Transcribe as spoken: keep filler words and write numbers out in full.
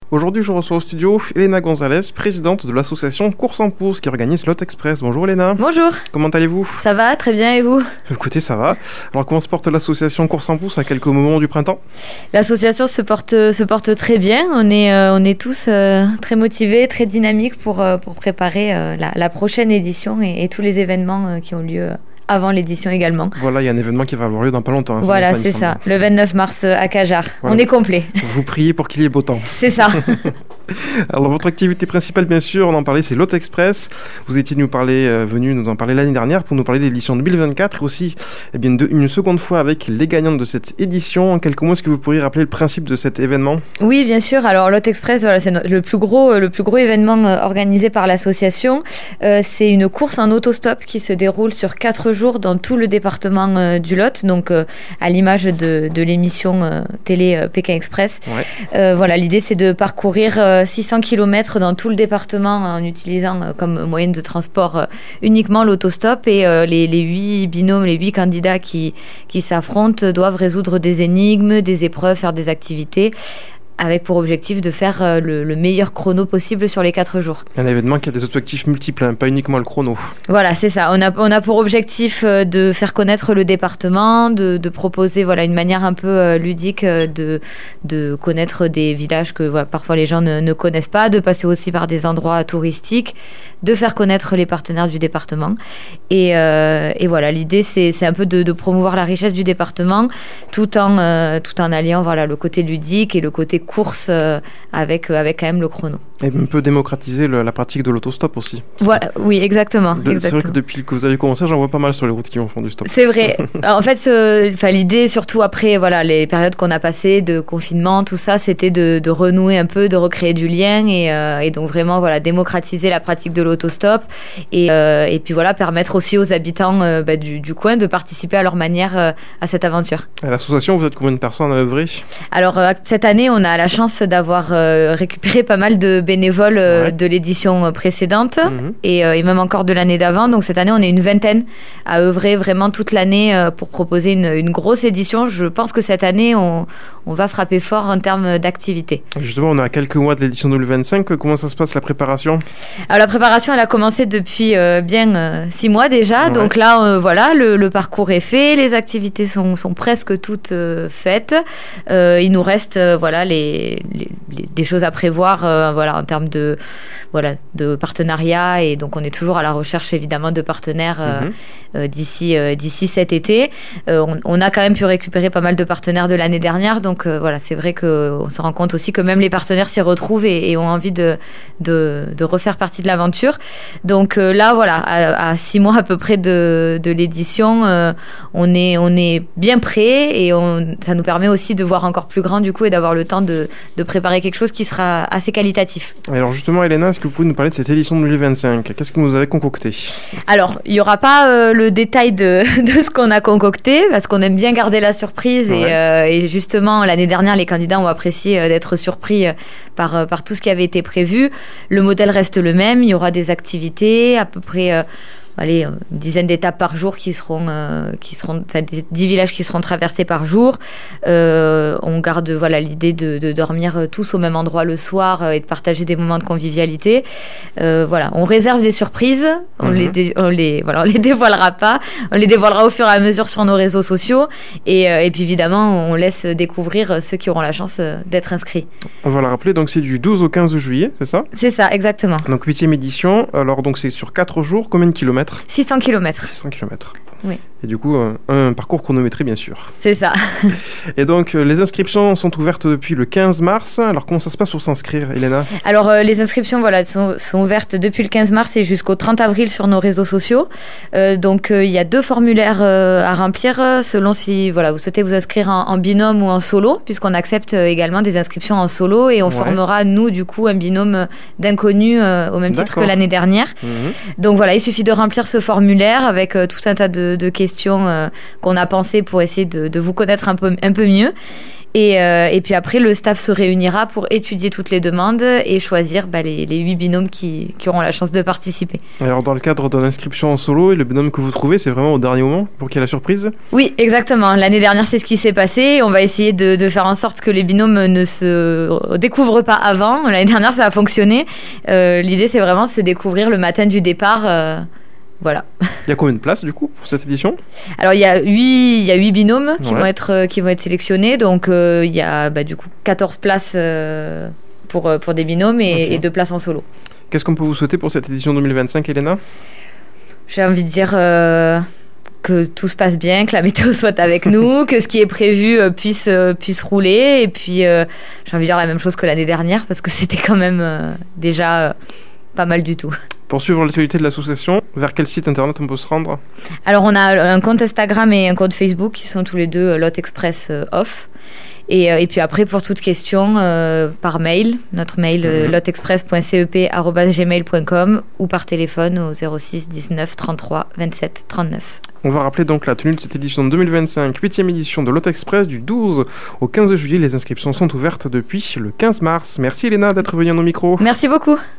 Aujourd'hui, je reçois au studio Elena Gonzalez, présidente de l'association Course en Pouce qui organise Lot Express. Bonjour Elena. Bonjour. Comment allez-vous ? Ça va, très bien, et vous ? Écoutez, ça va. Alors comment se porte l'association Course en Pouce à quelques moments du printemps ? L'association se porte, se porte très bien. On est, euh, on est tous euh, très motivés, très dynamiques pour, euh, pour préparer euh, la, la prochaine édition et, et tous les événements euh, qui ont lieu avant l'édition également. Voilà, il y a un événement qui va avoir lieu dans pas longtemps. Hein, voilà, c'est ça, le vingt-neuf mars à Cajar. Voilà. On est complet. Vous priez pour qu'il y ait beau temps. C'est ça. Alors votre activité principale, bien sûr, on en parlait, c'est Lot Express. Vous étiez nous parler, euh, venu nous en parler l'année dernière pour nous parler de l'édition deux mille vingt-quatre et aussi eh bien, de, une seconde fois avec les gagnantes de cette édition. En quelques mots, est-ce que vous pourriez rappeler le principe de cet événement ? Oui, bien sûr. Alors Lot Express, voilà, c'est le plus gros, le plus gros événement euh, organisé par l'association. Euh, c'est une course en autostop qui se déroule sur quatre jours dans tout le département euh, du Lot, donc euh, à l'image de, de l'émission euh, télé euh, Pékin Express. Ouais. Euh, voilà, l'idée c'est de parcourir euh, six cents kilomètres dans tout le département en utilisant euh, comme moyen de transport euh, uniquement l'autostop et euh, les, les huit binômes, les huit candidats qui, qui s'affrontent doivent résoudre des énigmes, des épreuves, faire des activités avec pour objectif de faire euh, le, le meilleur chrono possible sur les quatre jours. Un événement qui a des objectifs multiples, hein, pas uniquement le chrono. Voilà, c'est ça. On a, on a pour objectif euh, de faire connaître le département, de, de proposer voilà, une manière un peu euh, ludique euh, de, de connaître des villages que voilà, parfois les gens ne, ne connaissent pas, de passer aussi par des endroits touristiques, de faire connaître les partenaires du département. Et, euh, et voilà, l'idée, c'est, c'est un peu de, de promouvoir la richesse du département tout en, euh, tout en alliant voilà, le côté ludique et le côté course euh, avec, euh, avec quand même le chrono. Et un peu démocratiser le, la pratique de l'autostop aussi. Voilà, oui, exactement, de, exactement. C'est vrai que depuis que vous avez commencé, j'en vois pas mal sur les routes qui font du stop. C'est vrai. En fait, ce, enfin, l'idée, surtout après voilà, les périodes qu'on a passées de confinement, tout ça, c'était de, de renouer un peu, de recréer du lien et, euh, et donc vraiment voilà, démocratiser la pratique de l'autostop et, euh, et puis voilà, permettre aussi aux habitants euh, bah, du, du coin de participer à leur manière euh, à cette aventure. À l'association, vous êtes combien de personnes à œuvrer ? Alors, euh, cette année, on a la chance d'avoir euh, récupéré pas mal de bénévoles euh, ouais. de l'édition précédente mmh. et, euh, et même encore de l'année d'avant. Donc cette année, on est une vingtaine à œuvrer vraiment toute l'année euh, pour proposer une, une grosse édition. Je pense que cette année, on, on va frapper fort en termes d'activité. Justement, on est à quelques mois de l'édition deux mille vingt-cinq. Comment ça se passe, la préparation ? Alors la préparation, elle a commencé depuis euh, bien euh, six mois déjà. Ouais. Donc là, euh, voilà, le, le parcours est fait. Les activités sont, sont presque toutes euh, faites. Euh, il nous reste euh, voilà, les, les, les, des choses à prévoir euh, voilà, en termes de, voilà, de partenariat. Et donc, on est toujours à la recherche, évidemment, de partenaires euh, mm-hmm. euh, d'ici, euh, d'ici cet été. Euh, on, on a quand même pu récupérer pas mal de partenaires de l'année dernière. Donc, euh, voilà, c'est vrai qu'on se rend compte aussi que même les partenaires s'y retrouvent et, et ont envie de, de, de refaire partie de l'aventure. Donc euh, là, voilà, à, à six mois à peu près de, de l'édition, euh, on, est, on est bien prêt et on, ça nous permet aussi de voir encore plus grand du coup et d'avoir le temps de, de préparer quelque chose qui sera assez qualitatif. Alors justement, Elena, est-ce que vous pouvez nous parler de cette édition deux mille vingt-cinq ? Qu'est-ce que vous avez concocté ? Alors, il n'y aura pas euh, le détail de, de ce qu'on a concocté parce qu'on aime bien garder la surprise ouais. et, euh, et justement, l'année dernière, les candidats ont apprécié euh, d'être surpris euh, par, euh, par tout ce qui avait été prévu. Le modèle reste le même, il y aura des activités, à peu près euh, allez, une dizaine d'étapes par jour qui seront, euh, qui seront, enfin, dix villages qui seront traversés par jour. Euh, on garde voilà, l'idée de, de dormir tous au même endroit le soir euh, et de partager des moments de convivialité. Euh, voilà, on réserve des surprises, on, mm-hmm. les dé, on, les, voilà, on les dévoilera pas, on les dévoilera au fur et à mesure sur nos réseaux sociaux et, euh, et puis évidemment on laisse découvrir ceux qui auront la chance d'être inscrits. On va le rappeler, donc c'est du douze au quinze juillet, c'est ça ? C'est ça, exactement. Donc huitième édition, alors donc c'est sur quatre jours, combien de kilomètres ? six cents kilomètres. six cents kilomètres. Oui. Et du coup, un, un parcours chronométré, bien sûr. C'est ça. Et donc, euh, les inscriptions sont ouvertes depuis le quinze mars. Alors, comment ça se passe pour s'inscrire, Elena ? Alors, euh, les inscriptions voilà, sont, sont ouvertes depuis le quinze mars et jusqu'au trente avril sur nos réseaux sociaux. Euh, donc, euh, il y a deux formulaires euh, à remplir selon si voilà, vous souhaitez vous inscrire en, en binôme ou en solo, puisqu'on accepte également des inscriptions en solo et on ouais. formera, nous, du coup, un binôme d'inconnus euh, au même D'accord. titre que l'année dernière. Mmh. Donc, voilà, il suffit de remplir ce formulaire avec euh, tout un tas de, de questions euh, qu'on a pensé pour essayer de, de vous connaître un peu, un peu mieux. Et, euh, et puis après, le staff se réunira pour étudier toutes les demandes et choisir bah, les, les huit binômes qui, qui auront la chance de participer. Alors dans le cadre de l'inscription en solo, et le binôme que vous trouvez, c'est vraiment au dernier moment pour qu'il y ait la surprise? Oui, exactement. L'année dernière, c'est ce qui s'est passé. On va essayer de, de faire en sorte que les binômes ne se découvrent pas avant. L'année dernière, ça a fonctionné. Euh, l'idée, c'est vraiment de se découvrir le matin du départ. Euh, Voilà. Il y a combien de places du coup pour cette édition? Alors il y a huit, il y a huit binômes qui, ouais. vont être, euh, qui vont être sélectionnés. Donc euh, il y a bah, du coup quatorze places euh, pour, pour des binômes et, okay. et deux places en solo. Qu'est-ce qu'on peut vous souhaiter pour cette édition deux mille vingt-cinq, Elena? J'ai envie de dire euh, que tout se passe bien, que la météo soit avec nous, que ce qui est prévu euh, puisse, euh, puisse rouler. Et puis euh, j'ai envie de dire la même chose que l'année dernière parce que c'était quand même euh, déjà euh, pas mal du tout. Pour suivre l'actualité de l'association, vers quel site internet on peut se rendre? Alors on a un compte Instagram et un compte Facebook qui sont tous les deux Lot Express euh, Off. Et, euh, et puis après, pour toute question, euh, par mail, notre mail mm-hmm. euh, lotexpress point cep arobase gmail point com ou par téléphone au zéro six dix-neuf trente-trois vingt-sept trente-neuf. On va rappeler donc la tenue de cette édition deux mille vingt-cinq, huitième édition de Lot Express du douze au quinze juillet. Les inscriptions sont ouvertes depuis le quinze mars. Merci Elena d'être venue à nos micros. Merci beaucoup.